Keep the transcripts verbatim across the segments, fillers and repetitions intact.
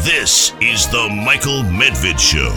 This is the Michael Medved Show.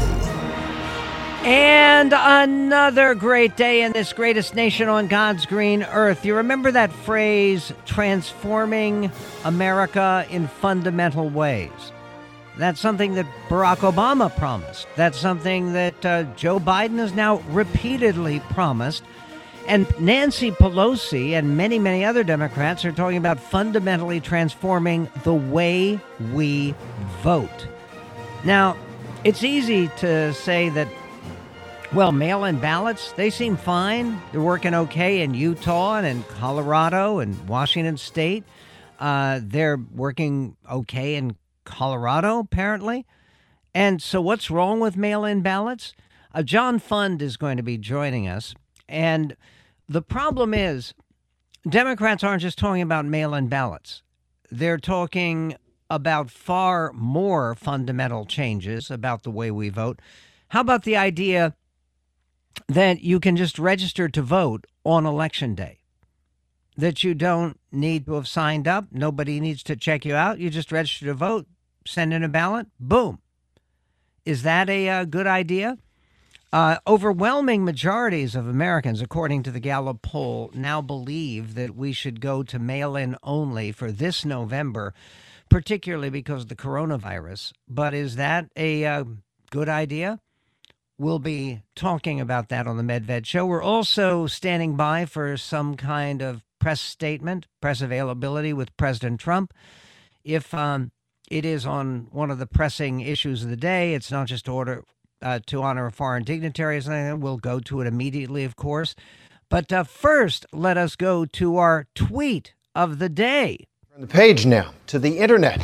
And another great day in this greatest nation on God's green earth. You remember that phrase, transforming America in fundamental ways? That's something that Barack Obama promised. That's something that uh, Joe Biden has now repeatedly promised. And Nancy Pelosi and many, many other Democrats are talking about fundamentally transforming the way we vote. Now, it's easy to say that, well, mail-in ballots, they seem fine. They're working okay in Utah and in Colorado and Washington State. Uh, they're working okay in Colorado, apparently. And so what's wrong with mail-in ballots? Uh, John Fund is going to be joining us. And the problem is Democrats aren't just talking about mail-in ballots. They're talking about far more fundamental changes about the way we vote. How about the idea that you can just register to vote on Election Day? That you don't need to have signed up. Nobody needs to check you out. You just register to vote, send in a ballot, boom. Is that a uh, good idea? Uh, overwhelming majorities of Americans, according to the Gallup poll, now believe that we should go to mail-in only for this November, particularly because of the coronavirus. But is that a uh, good idea? We'll be talking about that on the Medved Show. We're also standing by for some kind of press statement, press availability with President Trump. If um, it is on one of the pressing issues of the day, it's not just to order uh, to honor a foreign dignitary. We'll go to it immediately, of course. But uh, first, let us go to our tweet of the day. Turn the page now to the internet.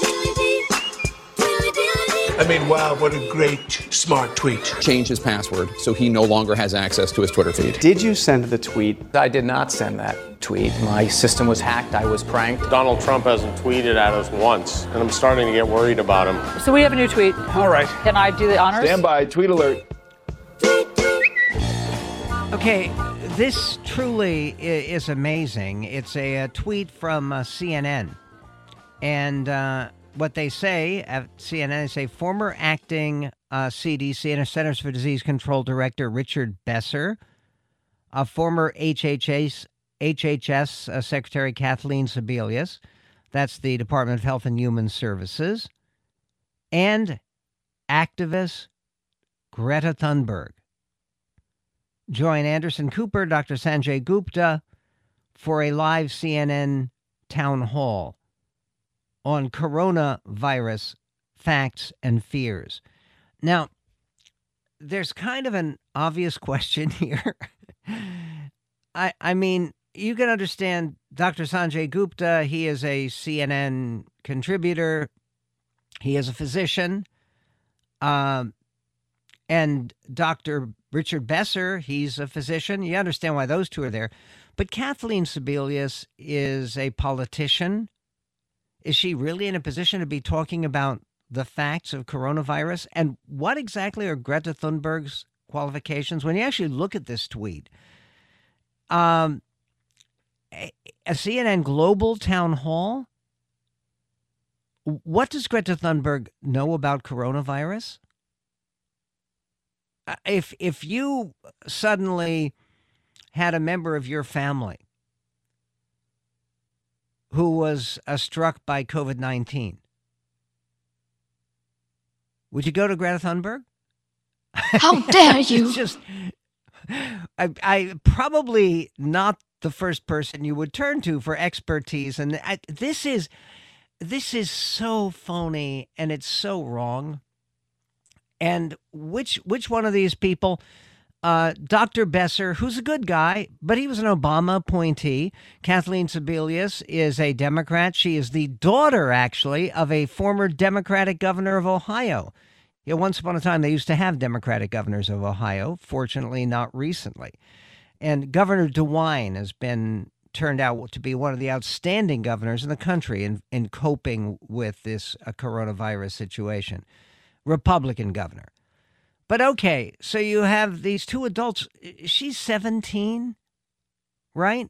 I mean, wow, what a great, smart tweet. Change his password so he no longer has access to his Twitter feed. Did you send the tweet? I did not send that tweet. My system was hacked. I was pranked. Donald Trump hasn't tweeted at us once, and I'm starting to get worried about him. So we have a new tweet. All right. Can I do the honors? Stand by. Tweet alert. Okay, this truly is amazing. It's a, a tweet from uh, C N N. And uh, what they say at C N N, they say former acting uh, C D C and Centers for Disease Control Director Richard Besser, uh, former H H S, H H S uh, Secretary Kathleen Sebelius, that's the Department of Health and Human Services, and activist Greta Thunberg. Join Anderson Cooper, Doctor Sanjay Gupta for a live C N N town hall on coronavirus facts and fears. Now, there's kind of an obvious question here. I I mean, you can understand Doctor Sanjay Gupta. He is a C N N contributor. He is a physician. Um, and Doctor Richard Besser, he's a physician. You understand why those two are there. But Kathleen Sebelius is a politician. Is she really in a position to be talking about the facts of coronavirus? And what exactly are Greta Thunberg's qualifications? When you actually look at this tweet, um, a, a C N N Global Town Hall, what does Greta Thunberg know about coronavirus? If if you suddenly had a member of your family who was uh, struck by COVID nineteen, would you go to Greta Thunberg? How dare you? It's just, I, I probably not the first person you would turn to for expertise, and I, this is this is so phony and it's so wrong. And which which one of these people, uh, Doctor Besser, who's a good guy, but he was an Obama appointee. Kathleen Sebelius is a Democrat. She is the daughter, actually, of a former Democratic governor of Ohio. You know, once upon a time, they used to have Democratic governors of Ohio. Fortunately, not recently. And Governor DeWine has been turned out to be one of the outstanding governors in the country in, in coping with this uh, coronavirus situation. Republican governor. But okay, so you have these two adults. She's seventeen, right?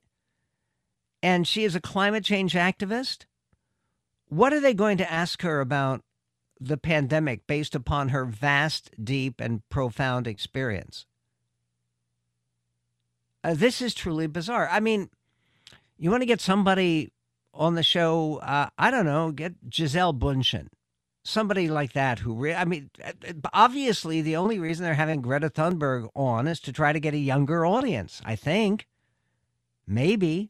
And she is a climate change activist. What are they going to ask her about the pandemic based upon her vast, deep, and profound experience. Uh, this is truly bizarre. I mean, you want to get somebody on the show, uh, I don't know, get Gisele Bundchen. Somebody like that who, re- I mean, obviously the only reason they're having Greta Thunberg on is to try to get a younger audience, I think. Maybe.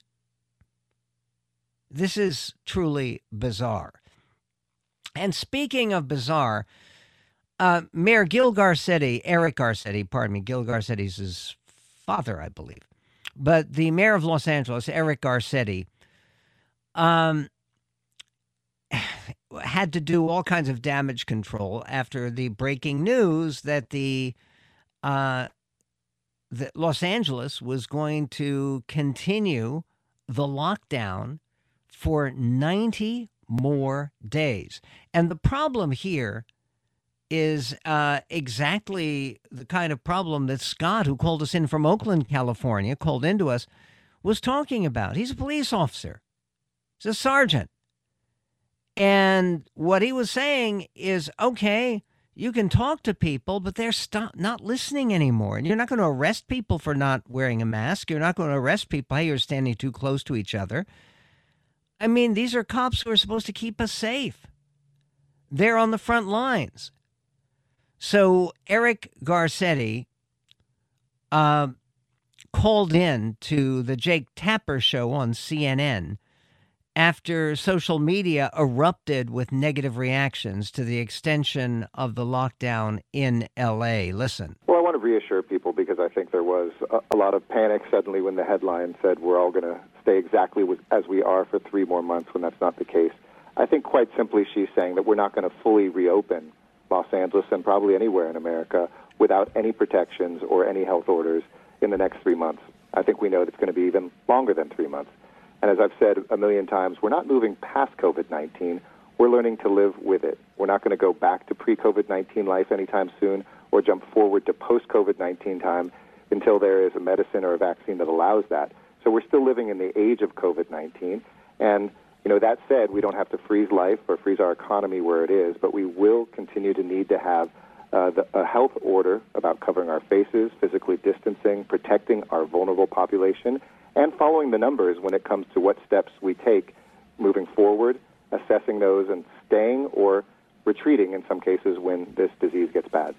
This is truly bizarre. And speaking of bizarre, uh, Mayor Gil Garcetti, Eric Garcetti, pardon me, Gil Garcetti's his father, I believe. But the mayor of Los Angeles, Eric Garcetti, um, had to do all kinds of damage control after the breaking news that the uh, that Los Angeles was going to continue the lockdown for ninety more days. And the problem here is uh, exactly the kind of problem that Scott, who called us in from Oakland, California, called into us, was talking about. He's a police officer. He's a sergeant. And what he was saying is, okay, you can talk to people, but they're stop, not listening anymore. And you're not going to arrest people for not wearing a mask. You're not going to arrest people, hey, you're standing too close to each other. I mean, these are cops who are supposed to keep us safe. They're on the front lines. So Eric Garcetti uh, called in to the Jake Tapper show on C N N after social media erupted with negative reactions to the extension of the lockdown in L A. Listen. Well, I want to reassure people because I think there was a, a lot of panic suddenly when the headline said we're all going to stay exactly with, as we are for three more months when that's not the case. I think quite simply she's saying that we're not going to fully reopen Los Angeles and probably anywhere in America without any protections or any health orders in the next three months. I think we know it's going to be even longer than three months. And as I've said a million times, we're not moving past COVID nineteen. We're learning to live with it. We're not going to go back to pre-COVID nineteen life anytime soon or jump forward to post-COVID nineteen time until there is a medicine or a vaccine that allows that. So we're still living in the age of COVID nineteen. And, you know, that said, we don't have to freeze life or freeze our economy where it is, but we will continue to need to have uh, the, a health order about covering our faces, physically distancing, protecting our vulnerable population, and following the numbers when it comes to what steps we take moving forward, assessing those and staying or retreating in some cases when this disease gets bad.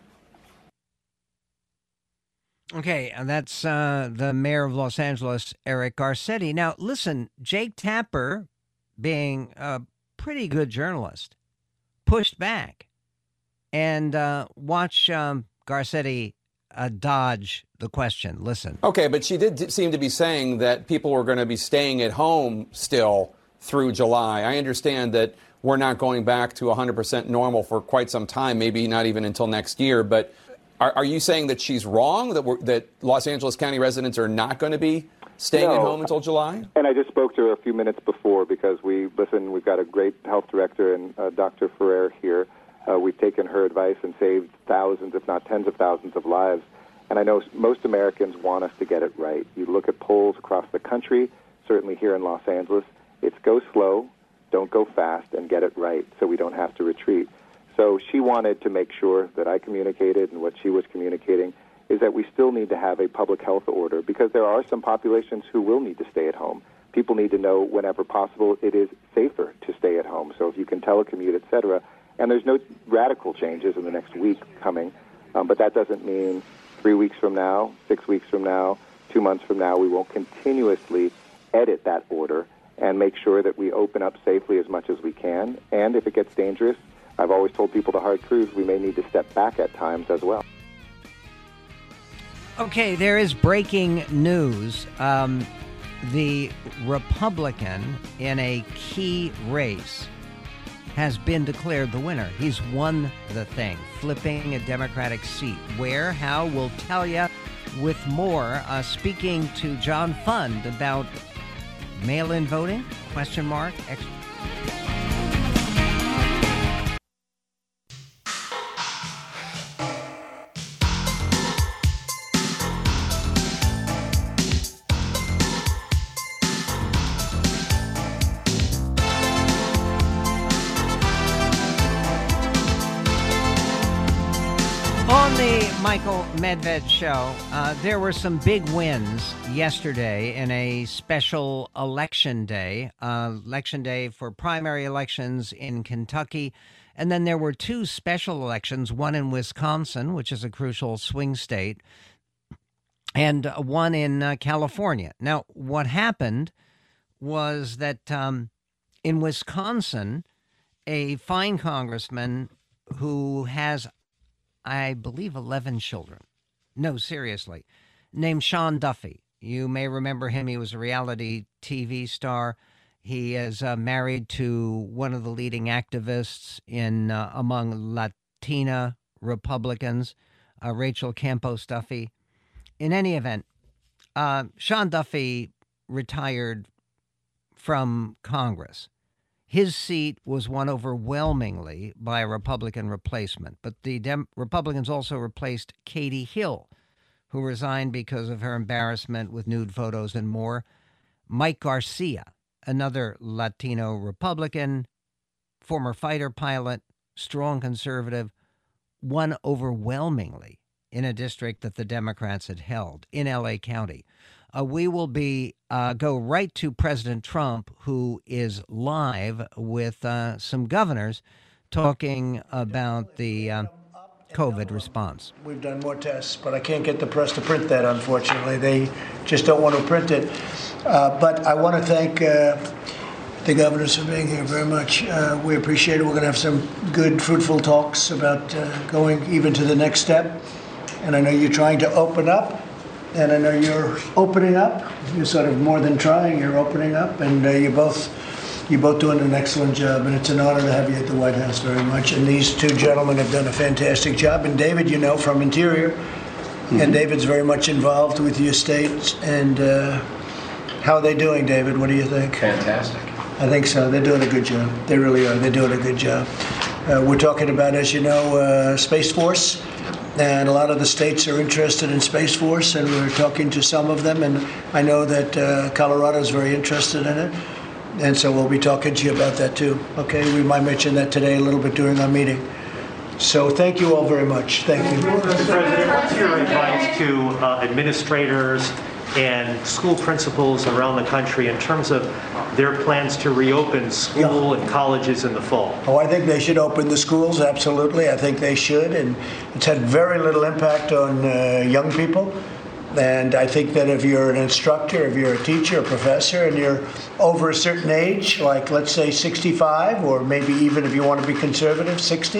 Okay, and that's uh, the mayor of Los Angeles, Eric Garcetti. Now, listen, Jake Tapper, being a pretty good journalist, pushed back. And uh, watch um, Garcetti uh, dodge the question. Listen. Okay, but she did seem to be saying that people were going to be staying at home still through July. I understand that we're not going back to one hundred percent normal for quite some time, maybe not even until next year. But are, are you saying that she's wrong, that we're, that Los Angeles County residents are not going to be staying no. at home until July? And I just spoke to her a few minutes before because we, listen, we've got a great health director and uh, Doctor Ferrer here. Uh, we've taken her advice and saved thousands, if not tens of thousands of lives. And I know most Americans want us to get it right. You look at polls across the country, certainly here in Los Angeles, it's go slow, don't go fast, and get it right so we don't have to retreat. So she wanted to make sure that I communicated, and what she was communicating is that we still need to have a public health order because there are some populations who will need to stay at home. People need to know whenever possible it is safer to stay at home. So if you can telecommute, et cetera, and there's no radical changes in the next week coming, um, but that doesn't mean three weeks from now, six weeks from now, two months from now, we won't continuously edit that order and make sure that we open up safely as much as we can. And if it gets dangerous, I've always told people the hard truth, we may need to step back at times as well. Okay, there is breaking news. Um, the Republican in a key race has been declared the winner. He's won the thing, flipping a Democratic seat. Where, how, we'll tell you with more. Uh, speaking to John Fund about mail-in voting, question mark, Ex- On the Michael Medved Show, uh, there were some big wins yesterday in a special election day, uh, election day for primary elections in Kentucky. And then there were two special elections, one in Wisconsin, which is a crucial swing state, and one in uh, California. Now, what happened was that um, in Wisconsin, a fine congressman who has, I believe, eleven children. No, seriously. Named Sean Duffy. You may remember him. He was a reality T V star. He is uh, married to one of the leading activists in uh, among Latina Republicans, uh, Rachel Campos Duffy. In any event, uh, Sean Duffy retired from Congress. His seat was won overwhelmingly by a Republican replacement, but the Dem- Republicans also replaced Katie Hill, who resigned because of her embarrassment with nude photos and more. Mike Garcia, another Latino Republican, former fighter pilot, strong conservative, won overwhelmingly in a district that the Democrats had held in L A County. Uh, we will be uh, go right to President Trump, who is live with uh, some governors talking about the uh, COVID response. We've done more tests, but I can't get the press to print that, unfortunately. They just don't want to print it. Uh, but I want to thank uh, the governors for being here very much. Uh, we appreciate it. We're going to have some good, fruitful talks about uh, going even to the next step. And I know you're trying to open up. And I know you're opening up. You're sort of more than trying. You're opening up, and uh, you're both you're both doing an excellent job. And it's an honor to have you at the White House very much. And these two gentlemen have done a fantastic job. And David, you know, from Interior, mm-hmm. and David's very much involved with your states. And uh, how are they doing, David? What do you think? Fantastic. I think so. They're doing a good job. They really are. They're doing a good job. Uh, we're talking about, as you know, uh, Space Force. And a lot of the states are interested in Space Force, and we're talking to some of them. And I know that uh, Colorado is very interested in it. And so we'll be talking to you about that, too. Okay? We might mention that today a little bit during our meeting. So thank you all very much. Thank you. Mister President, what's your advice to uh, administrators and school principals around the country in terms of their plans to reopen school yeah. and colleges in the fall? Oh, I think they should open the schools, absolutely. I think they should. And it's had very little impact on uh, young people. And I think that if you're an instructor, if you're a teacher, a professor, and you're over a certain age, like let's say sixty-five, or maybe even if you want to be conservative, sixty,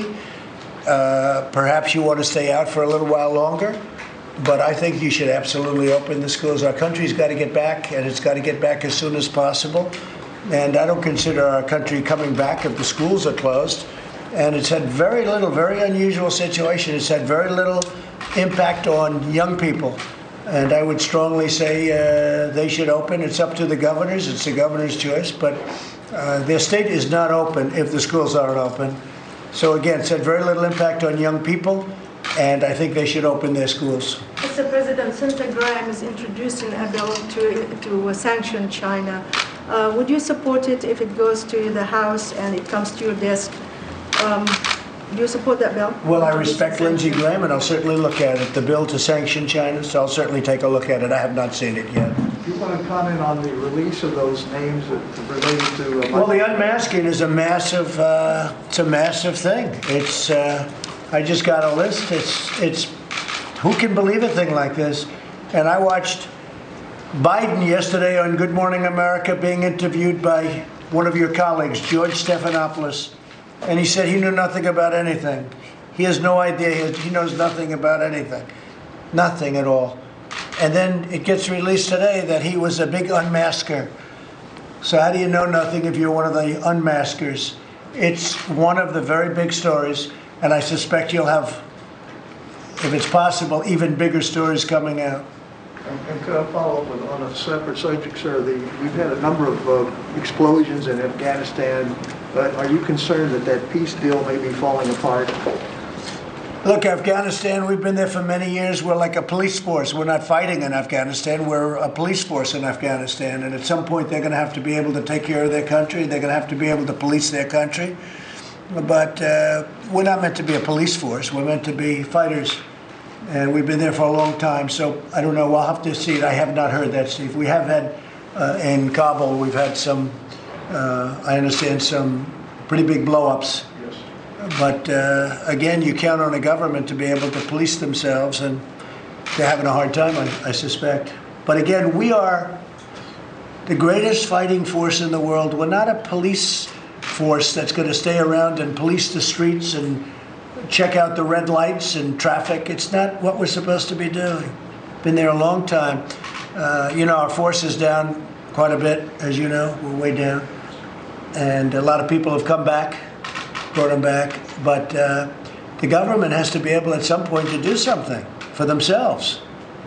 uh, perhaps you want to stay out for a little while longer. But I think you should absolutely open the schools. Our country's got to get back, and it's got to get back as soon as possible. And I don't consider our country coming back if the schools are closed. And it's had very little, very unusual situation. It's had very little impact on young people. And I would strongly say uh, they should open. It's up to the governors. It's the governor's choice. But uh, their state is not open if the schools aren't open. So again, it's had very little impact on young people. And I think they should open their schools. Mister President, Senator Graham is introducing a bill to, to sanction China. Uh, would you support it if it goes to the House and it comes to your desk? Um, do you support that bill? Well, I respect Lindsey Graham, and I'll certainly look at it. The bill to sanction China, so I'll certainly take a look at it. I have not seen it yet. Do you want to comment on the release of those names related to... Uh, well, the unmasking is a massive, uh, it's a massive thing. It's... Uh, I just got a list. It's, it's, who can believe a thing like this? And I watched Biden yesterday on Good Morning America being interviewed by one of your colleagues, George Stephanopoulos, and he said he knew nothing about anything. He has no idea. He knows nothing about anything. Nothing at all. And then it gets released today that he was a big unmasker. So how do you know nothing if you're one of the unmaskers? It's one of the very big stories. And I suspect you'll have, if it's possible, even bigger stories coming out. And, and could I follow up with, on a separate subject, sir? The, we've had a number of uh, explosions in Afghanistan. But are you concerned that that peace deal may be falling apart? Look, Afghanistan, we've been there for many years. We're like a police force. We're not fighting in Afghanistan. We're a police force in Afghanistan. And at some point, they're going to have to be able to take care of their country. They're going to have to be able to police their country. but uh, we're not meant to be a police force. We're meant to be fighters, and we've been there for a long time. So I don't know. We'll have to see it. I have not heard that, Steve. We have had uh, in Kabul. We've had some. Uh, I understand some pretty big blow-ups. Yes. But uh, again, you count on the government to be able to police themselves, and they're having a hard time, I, I suspect. But again, we are the greatest fighting force in the world. We're not a police force that's going to stay around and police the streets and check out the red lights and traffic. It's not what we're supposed to be doing. Been there a long time. Uh, you know, our force is down quite a bit, as you know. We're way down. And a lot of people have come back, brought them back. But uh, the government has to be able at some point to do something for themselves.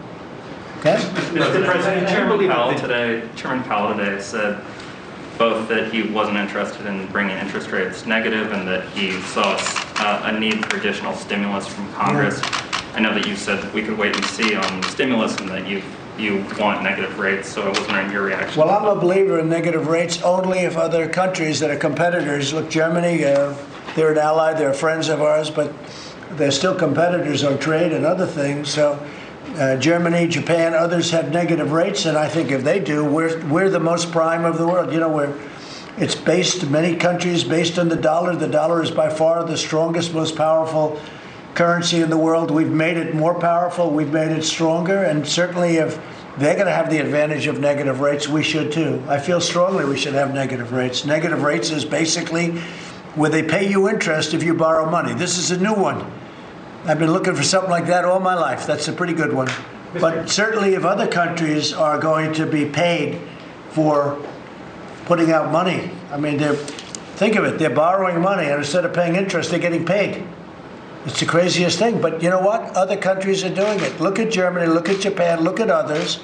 Okay? Mister President, Chairman Powell today, Chairman Powell today said both that he wasn't interested in bringing interest rates negative and that he saw uh, a need for additional stimulus from Congress. Yeah. I know that you said we could wait and see on stimulus and that you you want negative rates, so I was wondering your reaction. Well, I'm a believer in negative rates only if other countries that are competitors, look, Germany, uh, they're an ally, they're friends of ours, but they're still competitors on trade and other things. So uh, Germany, Japan, others have negative rates, and I think if they do, we're we're the most prime of the world. You know, we're it's based, many countries based on the dollar. The dollar is by far the strongest, most powerful currency in the world. We've made it more powerful, we've made it stronger, and certainly if they're going to have the advantage of negative rates, we should too. I feel strongly we should have negative rates. Negative rates is basically where they pay you interest if you borrow money. This is a new one. I've been looking for something like that all my life. That's a pretty good one. But certainly if other countries are going to be paid for putting out money, I mean, they're, think of it, they're borrowing money, and instead of paying interest, they're getting paid. It's the craziest thing. But you know what? Other countries are doing it. Look at Germany, look at Japan, look at others.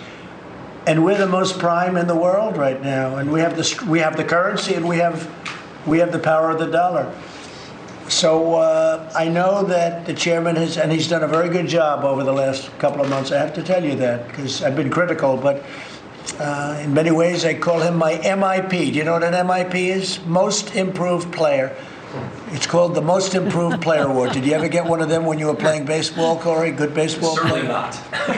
And we're the most prime in the world right now. And we have the, we have the currency, and we have, we have the power of the dollar. So uh, I know that the chairman has, and he's done a very good job over the last couple of months. I have to tell you that, because I've been critical. But uh, in many ways, I call him my M I P. Do you know what an M I P is? Most Improved Player. It's called the Most Improved Player Award. Did you ever get one of them when you were playing baseball, Corey? Good baseball Certainly player? not.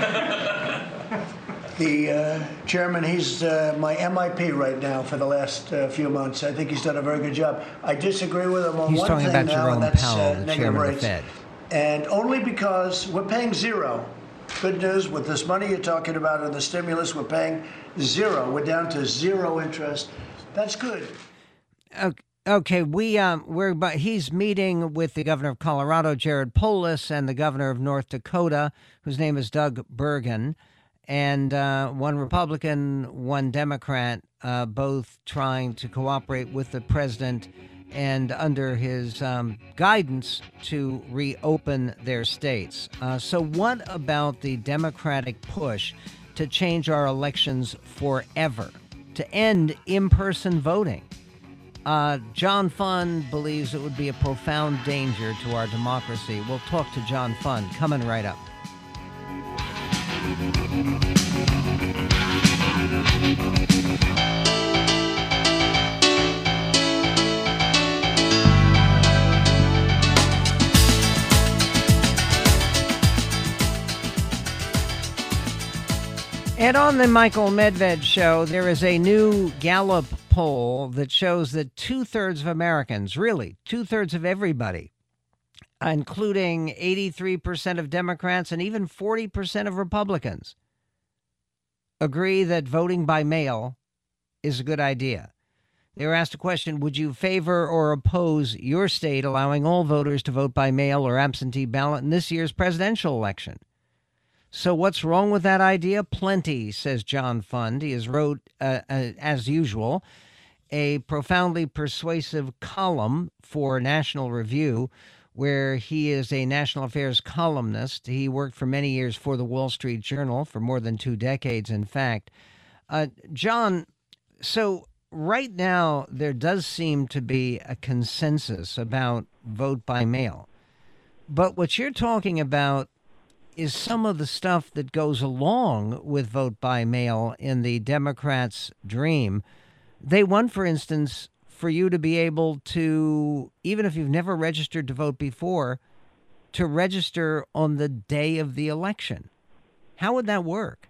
The uh, chairman, he's uh, my M I P right now for the last uh, few months. I think he's done a very good job. I disagree with him on he's one talking thing about now, Jerome and that's Powell, uh, the negative chairman rates. of the Fed. And only because we're paying zero. Good news, with this money you're talking about in the stimulus, we're paying zero. We're down to zero interest. That's good. Okay. Okay, we um we're but he's meeting with the governor of Colorado, Jared Polis, and the governor of North Dakota, whose name is Doug Burgum, and uh, one Republican, one Democrat, uh, both trying to cooperate with the president and under his um, guidance to reopen their states. Uh, so, what about the Democratic push to change our elections forever, to end in-person voting? Uh, John Fund believes it would be a profound danger to our democracy. We'll talk to John Fund coming right up. And on the Michael Medved Show, there is a new Gallup poll that shows that two-thirds of Americans, really, two-thirds of everybody, including eighty-three percent of Democrats and even forty percent of Republicans, agree that voting by mail is a good idea. They were asked a question, would you favor or oppose your state allowing all voters to vote by mail or absentee ballot in this year's presidential election? So what's wrong with that idea? Plenty, says John Fund. He has wrote, uh, uh, as usual, a profoundly persuasive column for National Review, where he is a national affairs columnist. He worked for many years for the Wall Street Journal, for more than two decades, in fact. Uh, John, so right now there does seem to be a consensus about vote by mail. But what you're talking about is some of the stuff that goes along with vote by mail in the Democrats' dream. They want, for instance, for you to be able to, even if you've never registered to vote before, to register on the day of the election. How would that work?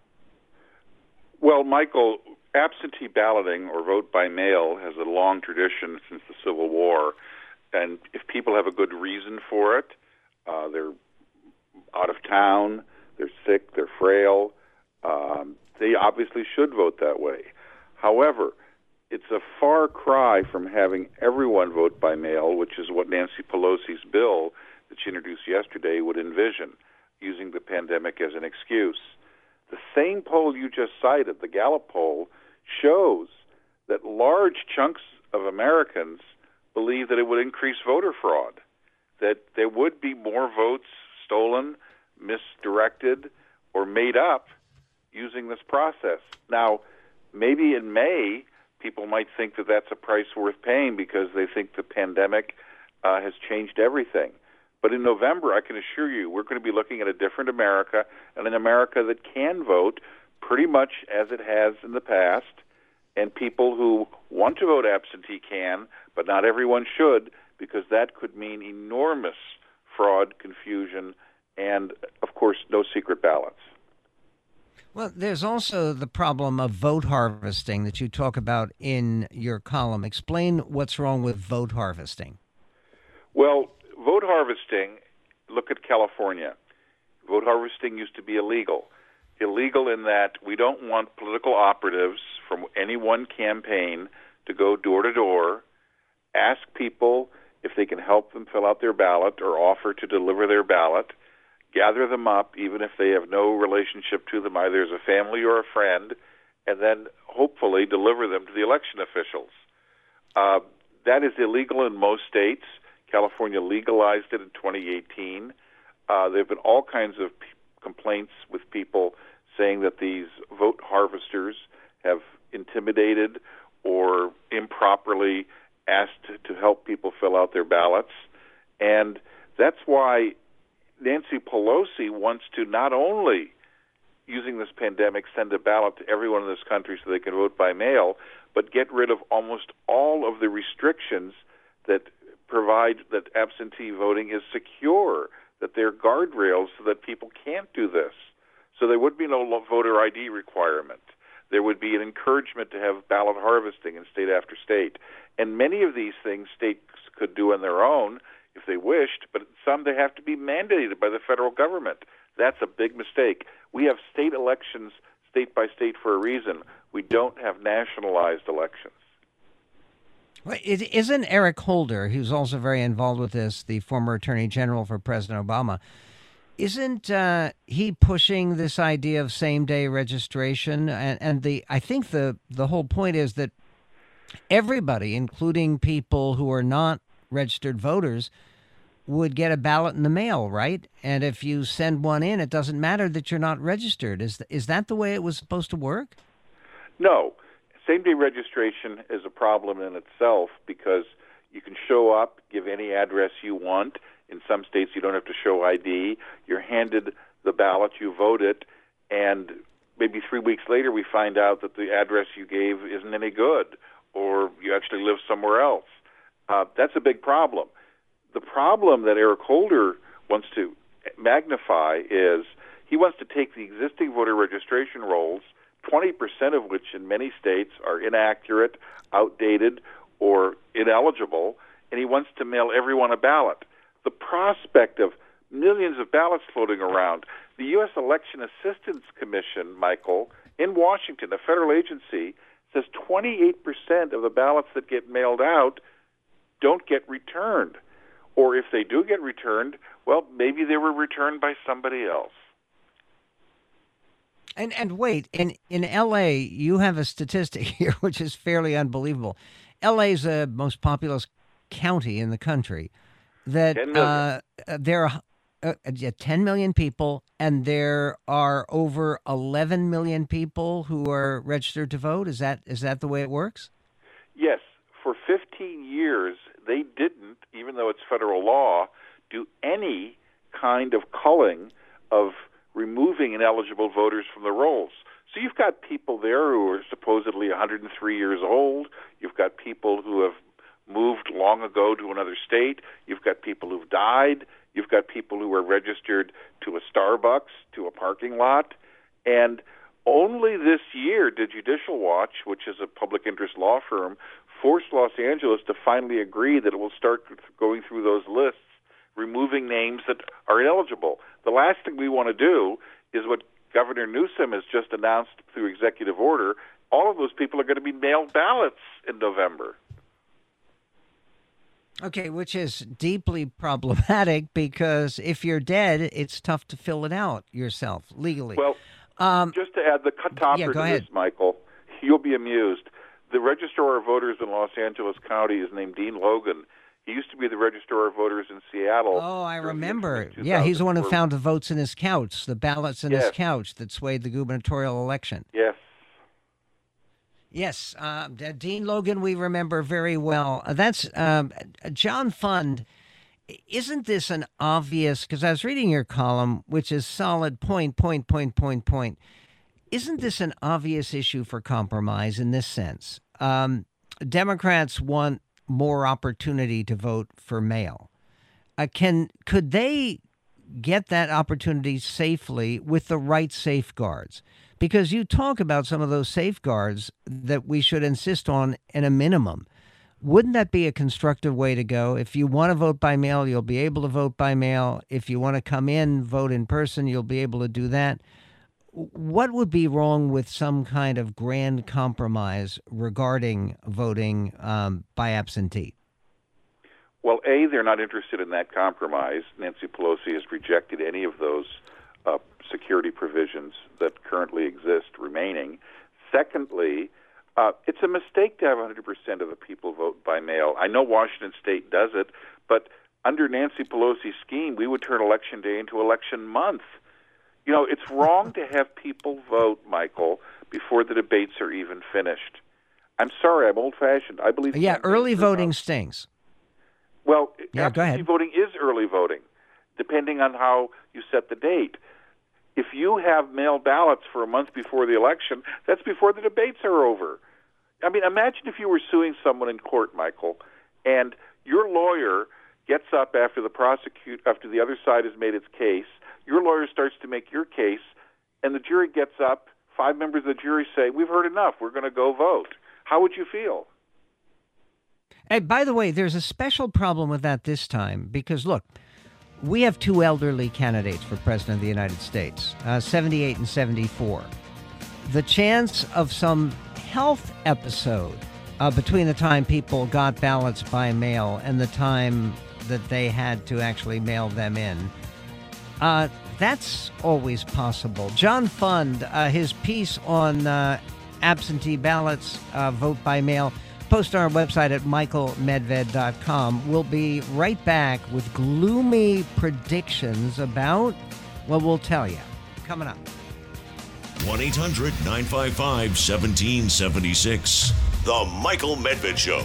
Well, Michael, absentee balloting or vote by mail has a long tradition since the Civil War. And if people have a good reason for it, uh, they're out of town, they're sick, they're frail, um, they obviously should vote that way. However, it's a far cry from having everyone vote by mail, which is what Nancy Pelosi's bill that she introduced yesterday would envision, using the pandemic as an excuse. The same poll you just cited, the Gallup poll, shows that large chunks of Americans believe that it would increase voter fraud, that there would be more votes stolen, misdirected, or made up using this process. Now, maybe in May, people might think that that's a price worth paying because they think the pandemic uh, has changed everything. But in November, I can assure you, we're going to be looking at a different America, and an America that can vote pretty much as it has in the past, and people who want to vote absentee can, but not everyone should, because that could mean enormous fraud, confusion, and, of course, no secret ballots. Well, there's also the problem of vote harvesting that you talk about in your column. Explain what's wrong with vote harvesting. Well, vote harvesting, look at California. Vote harvesting used to be illegal. Illegal in that we don't want political operatives from any one campaign to go door to door, ask people if they can help them fill out their ballot or offer to deliver their ballot, gather them up even if they have no relationship to them either as a family or a friend, and then hopefully deliver them to the election officials. Uh, that is illegal in most states. California legalized it in twenty eighteen. Uh, there have been all kinds of p- complaints with people saying that these vote harvesters have intimidated or improperly asked to help people fill out their ballots. And that's why Nancy Pelosi wants to not only, using this pandemic, send a ballot to everyone in this country so they can vote by mail, but get rid of almost all of the restrictions that provide that absentee voting is secure, that there are guardrails so that people can't do this. So there would be no voter I D requirement. There would be an encouragement to have ballot harvesting in state after state. And many of these things states could do on their own if they wished, but some they have to be mandated by the federal government. That's a big mistake. We have state elections state by state for a reason. We don't have nationalized elections. Well, it isn't Eric Holder, who's also very involved with this, the former Attorney General for President Obama, isn't uh, he pushing this idea of same-day registration? And, and the I think the, the whole point is that everybody, including people who are not registered voters, would get a ballot in the mail, right? And if you send one in, it doesn't matter that you're not registered. Is th- is that the way it was supposed to work? No. Same-day registration is a problem in itself because you can show up, give any address you want. In some states, you don't have to show I D. You're handed the ballot, you vote it, and maybe three weeks later we find out that the address you gave isn't any good, or you actually live somewhere else. Uh, that's a big problem. The problem that Eric Holder wants to magnify is he wants to take the existing voter registration rolls, twenty percent of which in many states are inaccurate, outdated, or ineligible, and he wants to mail everyone a ballot. The prospect of millions of ballots floating around. The U S Election Assistance Commission, Michael, in Washington, a federal agency, says twenty-eight percent of the ballots that get mailed out don't get returned. Or if they do get returned, well, maybe they were returned by somebody else. And and wait, in, in L A, you have a statistic here which is fairly unbelievable. L A is the most populous county in the country. That uh, there are uh, ten million people, and there are over eleven million people who are registered to vote. Is that is that the way it works? Yes. For fifteen years, they didn't, even though it's federal law, do any kind of culling of removing ineligible voters from the rolls. So you've got people there who are supposedly one hundred three years old. You've got people who have moved long ago to another state. You've got people who've died. You've got people who are registered to a Starbucks, to a parking lot. And only this year did Judicial Watch, which is a public interest law firm, force Los Angeles to finally agree that it will start going through those lists, removing names that are ineligible. The last thing we want to do is what Governor Newsom has just announced through executive order. All of those people are going to be mailed ballots in November. Okay, which is deeply problematic because if you're dead, it's tough to fill it out yourself legally. Well, um, just to add the topper yeah, to go ahead. this, Michael, you'll be amused. The Registrar of Voters in Los Angeles County is named Dean Logan. He used to be the Registrar of Voters in Seattle. Oh, I remember. Yeah, he's the one who found the votes in his couch, the ballots in yes. his couch that swayed the gubernatorial election. Yes. Yes, uh, Dean Logan, we remember very well. Uh, that's um, John Fund. Isn't this an obvious, because I was reading your column, which is solid point, point, point, point, point. Isn't this an obvious issue for compromise in this sense? Um, Democrats want more opportunity to vote for mail. Uh, can could they get that opportunity safely with the right safeguards? Because you talk about some of those safeguards that we should insist on in a minimum. Wouldn't that be a constructive way to go? If you want to vote by mail, you'll be able to vote by mail. If you want to come in, vote in person, you'll be able to do that. What would be wrong with some kind of grand compromise regarding voting um, by absentee? Well, A, they're not interested in that compromise. Nancy Pelosi has rejected any of those uh, security provisions that currently exist remaining. Secondly, uh, it's a mistake to have one hundred percent of the people vote by mail. I know Washington State does it, but under Nancy Pelosi's scheme, we would turn Election Day into Election Month. You know, it's wrong to have people vote, Michael, before the debates are even finished. I'm sorry, I'm old-fashioned. I believe... Yeah, early voting stings. Well, yeah, go ahead. voting is early voting, depending on how you set the date. If you have mail ballots for a month before the election, that's before the debates are over. I mean, imagine if you were suing someone in court, Michael, and your lawyer gets up after the prosecute after the other side has made its case. Your lawyer starts to make your case, and the jury gets up. Five members of the jury say, "We've heard enough. We're going to go vote." How would you feel? Hey, by the way, there's a special problem with that this time because, look, we have two elderly candidates for president of the United States, uh, seventy-eight and seventy-four. The chance of some health episode uh, between the time people got ballots by mail and the time that they had to actually mail them in, uh, that's always possible. John Fund, uh, his piece on uh, absentee ballots, uh, vote by mail, post on our website at michael medved dot com. We'll be right back with gloomy predictions about, well, we'll tell you. Coming up. one eight hundred nine five five one seven seven six. The Michael Medved Show.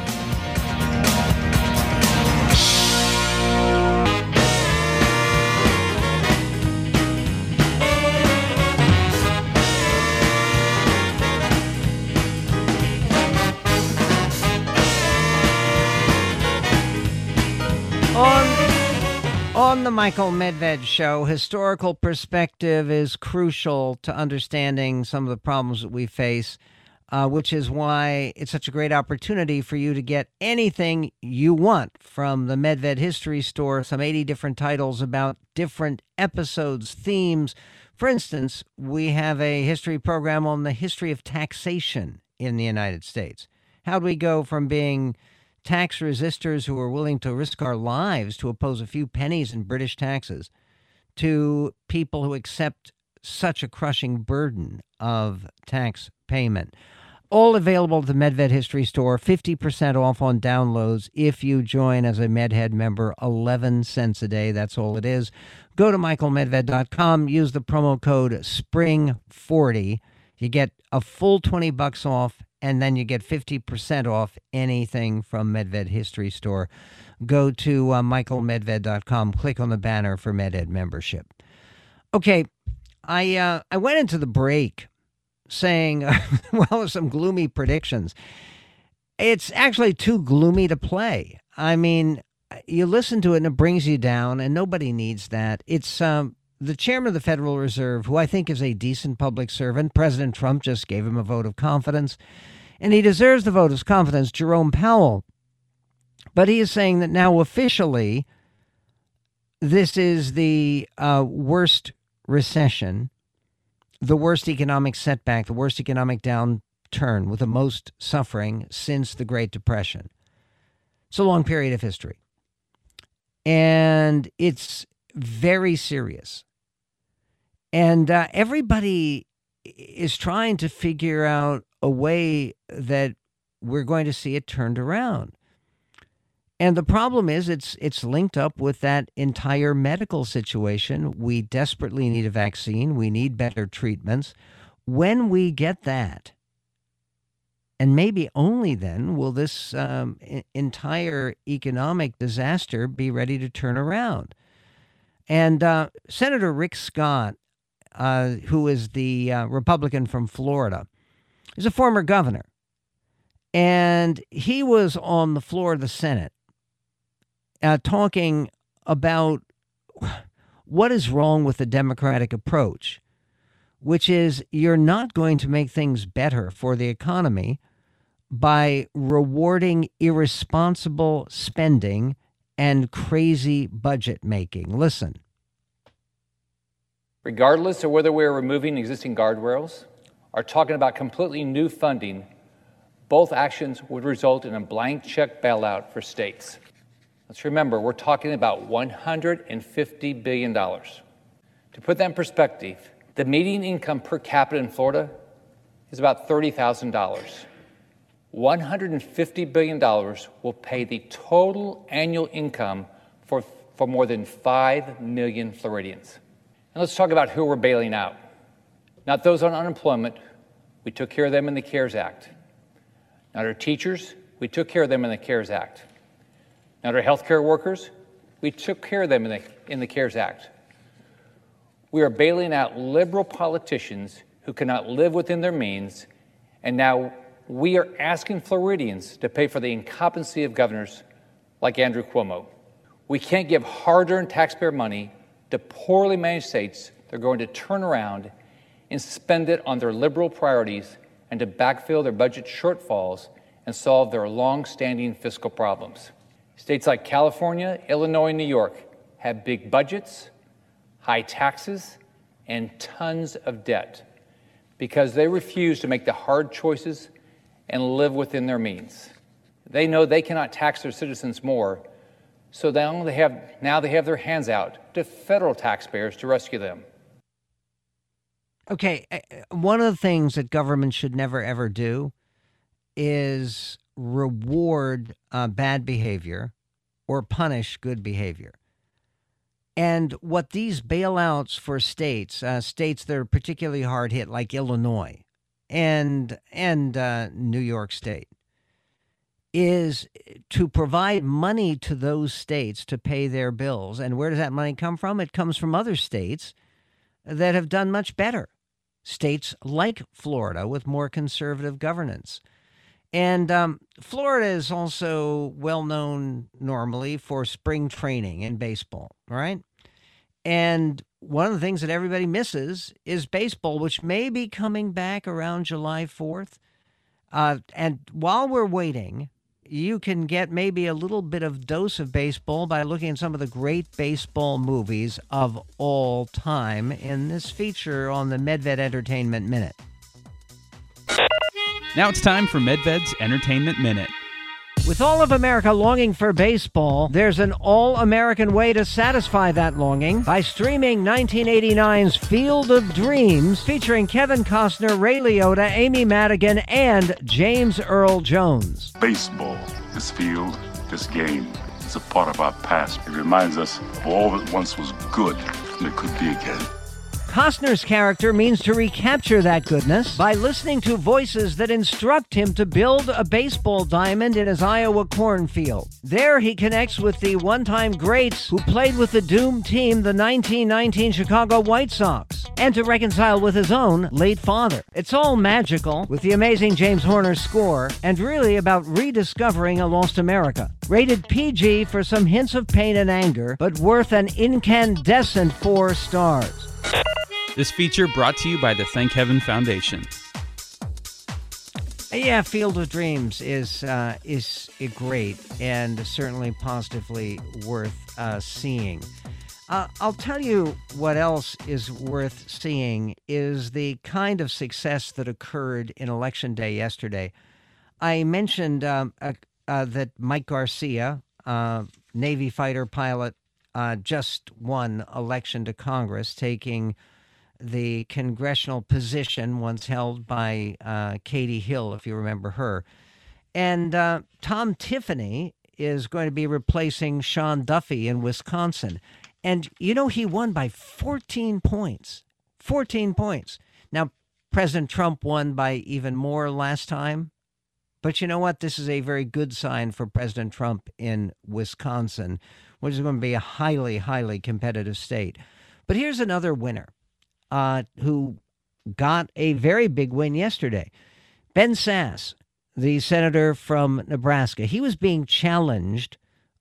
On the Michael Medved Show, historical perspective is crucial to understanding some of the problems that we face, uh, which is why it's such a great opportunity for you to get anything you want from the Medved History Store, some eighty different titles about different episodes, themes. For instance, we have a history program on the history of taxation in the United States. How do we go from being tax resistors who are willing to risk our lives to oppose a few pennies in British taxes to people who accept such a crushing burden of tax payment? All available at the Medved History Store, fifty percent off on downloads if you join as a Medhead member, eleven cents a day. That's all it is. Go to michael medved dot com, use the promo code spring forty. You get a full twenty bucks off, and then you get fifty percent off anything from Medved History Store. Go to uh, michael medved dot com, click on the banner for Medhead membership. Okay, I uh, I went into the break saying, well, some gloomy predictions. It's actually too gloomy to play. I mean, you listen to it and it brings you down, and nobody needs that. It's um, the chairman of the Federal Reserve, who I think is a decent public servant. President Trump just gave him a vote of confidence, and he deserves the vote of confidence, Jerome Powell. But he is saying that now officially this is the uh, worst recession, the worst economic setback, the worst economic downturn with the most suffering since the Great Depression. It's a long period of history. And it's very serious. And uh, everybody is trying to figure out a way that we're going to see it turned around. And the problem is it's it's linked up with that entire medical situation. We desperately need a vaccine. We need better treatments. When we get that, and maybe only then, will this um, entire economic disaster be ready to turn around. And uh, Senator Rick Scott, uh, who is the uh, Republican from Florida, is a former governor. And he was on the floor of the Senate uh, talking about what is wrong with the Democratic approach, which is you're not going to make things better for the economy by rewarding irresponsible spending and crazy budget making. Listen. Regardless of whether we're removing existing guardrails or talking about completely new funding, both actions would result in a blank check bailout for states. Let's remember, we're talking about one hundred fifty billion dollars. To put that in perspective, the median income per capita in Florida is about thirty thousand dollars. one hundred fifty billion dollars will pay the total annual income for, for more than five million Floridians. And let's talk about who we're bailing out. Not those on unemployment. We took care of them in the CARES Act. Not our teachers. We took care of them in the CARES Act. Not our healthcare workers. We took care of them in the, in the CARES Act. We are bailing out liberal politicians who cannot live within their means, and now we are asking Floridians to pay for the incompetency of governors like Andrew Cuomo. We can't give hard-earned taxpayer money to poorly managed states that are going to turn around and spend it on their liberal priorities and to backfill their budget shortfalls and solve their long-standing fiscal problems. States like California, Illinois, and New York have big budgets, high taxes, and tons of debt because they refuse to make the hard choices and live within their means. They know they cannot tax their citizens more, so now they have, now they have their hands out to federal taxpayers to rescue them. Okay, one of the things that government should never, ever do is reward uh, bad behavior or punish good behavior. And what these bailouts for states, uh, states that are particularly hard hit, like Illinois and and uh, New York State, is to provide money to those states to pay their bills. And where does that money come from? It comes from other states that have done much better. States like Florida with more conservative governance. And um, Florida is also well known normally for spring training in baseball, right? And one of the things that everybody misses is baseball, which may be coming back around July fourth. Uh, and while we're waiting, you can get maybe a little bit of dose of baseball by looking at some of the great baseball movies of all time in this feature on the Medved Entertainment Minute. Now it's time for Medved's Entertainment Minute. With all of America longing for baseball, there's an all-American way to satisfy that longing by streaming nineteen eighty-nine's Field of Dreams, featuring Kevin Costner, Ray Liotta, Amy Madigan, and James Earl Jones. Baseball, this field, this game, is a part of our past. It reminds us of all that once was good and it could be again. Costner's character means to recapture that goodness by listening to voices that instruct him to build a baseball diamond in his Iowa cornfield. There he connects with the one-time greats who played with the doomed team, the nineteen nineteen Chicago White Sox, and to reconcile with his own late father. It's all magical with the amazing James Horner score and really about rediscovering a lost America. Rated P G for some hints of pain and anger, but worth an incandescent four stars. This feature brought to you by the Thank Heaven Foundation. Yeah, Field of Dreams is uh, is great and certainly positively worth uh, seeing. Uh, I'll tell you what else is worth seeing is the kind of success that occurred in Election Day yesterday. I mentioned um, uh, uh, that Mike Garcia, uh, Navy fighter pilot, uh, just won election to Congress, taking the congressional position once held by uh, Katie Hill, if you remember her. And uh, Tom Tiffany is going to be replacing Sean Duffy in Wisconsin. And, you know, he won by fourteen points. fourteen points. Now, President Trump won by even more last time. But you know what? This is a very good sign for President Trump in Wisconsin, which is going to be a highly, highly competitive state. But here's another winner. Uh, who got a very big win yesterday. Ben Sasse, the senator from Nebraska, he was being challenged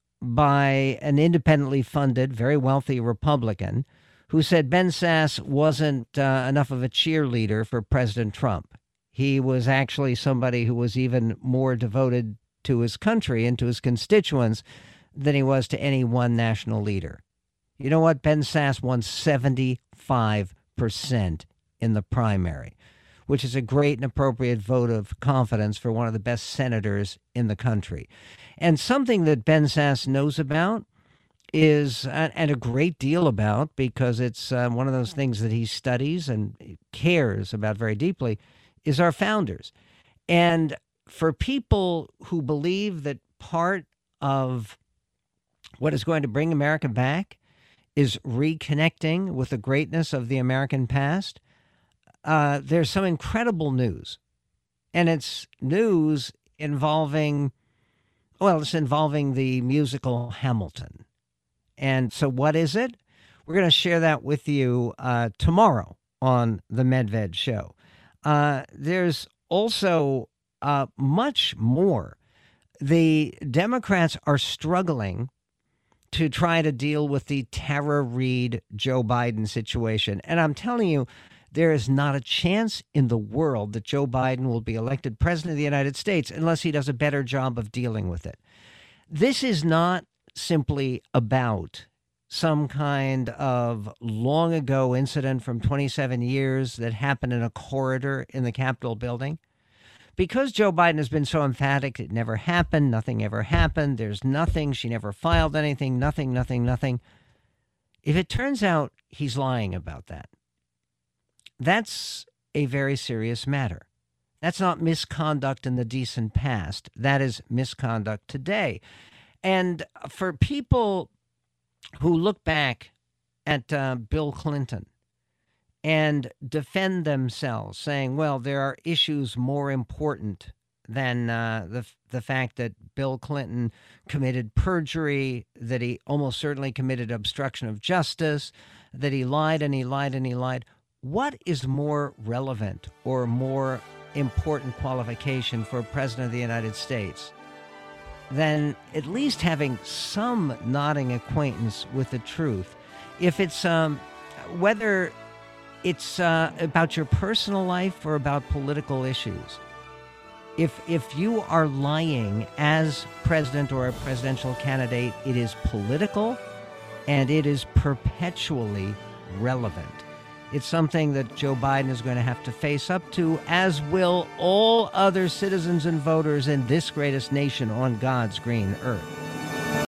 by an independently funded, very wealthy Republican who said Ben Sasse wasn't uh, enough of a cheerleader for President Trump. He was actually somebody who was even more devoted to his country and to his constituents than he was to any one national leader. You know what? Ben Sasse won seventy-five percent in the primary, which is a great and appropriate vote of confidence for one of the best senators in the country. And something that Ben Sasse knows about is, and a great deal about, because it's uh, one of those things that he studies and cares about very deeply, is our founders. And for people who believe that part of what is going to bring America back is reconnecting with the greatness of the American past, uh, there's some incredible news. And it's news involving, well, it's involving the musical Hamilton. And so what is it? We're going to share that with you uh, tomorrow on the Medved Show. Uh, there's also uh, much more. The Democrats are struggling to try to deal with the Tara Reade, Joe Biden situation. And I'm telling you, there is not a chance in the world that Joe Biden will be elected president of the United States unless he does a better job of dealing with it. This is not simply about some kind of long ago incident from twenty-seven years that happened in a corridor in the Capitol building. Because Joe Biden has been so emphatic, it never happened, nothing ever happened, there's nothing, she never filed anything, nothing, nothing, nothing. If it turns out he's lying about that, that's a very serious matter. That's not misconduct in the decent past. That is misconduct today. And for people who look back at uh, Bill Clinton and defend themselves, saying, well, there are issues more important than uh, the the fact that Bill Clinton committed perjury, that he almost certainly committed obstruction of justice, that he lied and he lied and he lied. What is more relevant or more important qualification for a president of the United States than at least having some nodding acquaintance with the truth? If it's um, whether it's uh, about your personal life or about political issues. If if you are lying as president or a presidential candidate, it is political and it is perpetually relevant. It's something that Joe Biden is going to have to face up to, as will all other citizens and voters in this greatest nation on God's green earth.